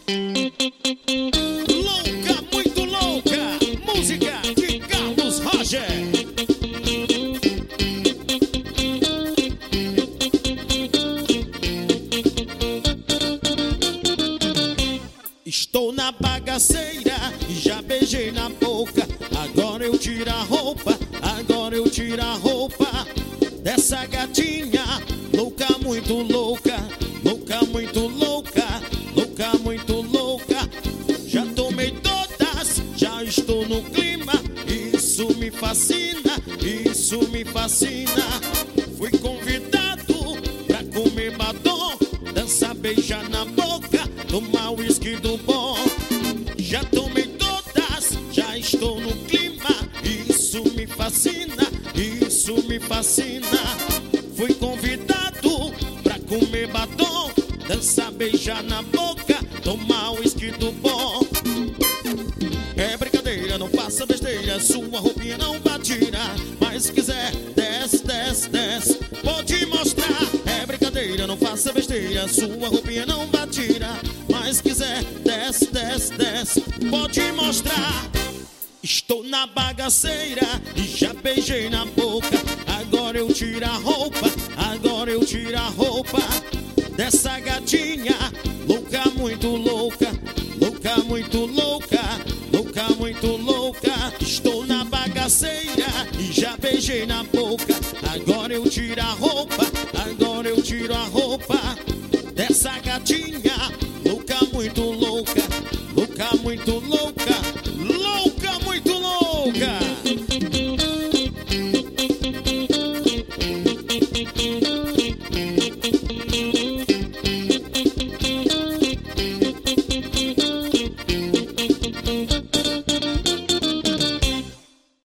Louca, muito louca, música de Carlos Roger. Estou na bagaceira e já beijei na boca. Agora eu tiro a roupa, agora eu tiro a roupa dessa gatinha. Louca, muito louca, louca, muito louca, louca, muito louca. Já tomei todas, já estou no clima. Isso me fascina, isso me fascina. Fui convidado pra comer batom, dançar, beijar na boca, tomar uísque do bom. Já tomei todas, já estou no clima. Isso me fascina, isso me fascina. Fui convidado pra comer batom, dançar, beijar na boca, tomar uísque do bom. É brincadeira, não faça besteira, sua roupinha não vai tirar. Mas se quiser, desce, desce, desce, pode mostrar. É brincadeira, não faça besteira, sua roupinha não vai tirar. Mas se quiser, desce, desce, desce, pode mostrar. Estou na bagaceira e já beijei na boca. Agora eu tiro a roupa, agora eu tiro a roupa dessa gatinha. Louca, muito louca, louca, muito louca, louca, muito louca. Estou na bagaceira e já beijei na boca. Agora eu tiro a roupa, agora eu tiro a roupa dessa gatinha. Louca, muito louca, louca, muito louca,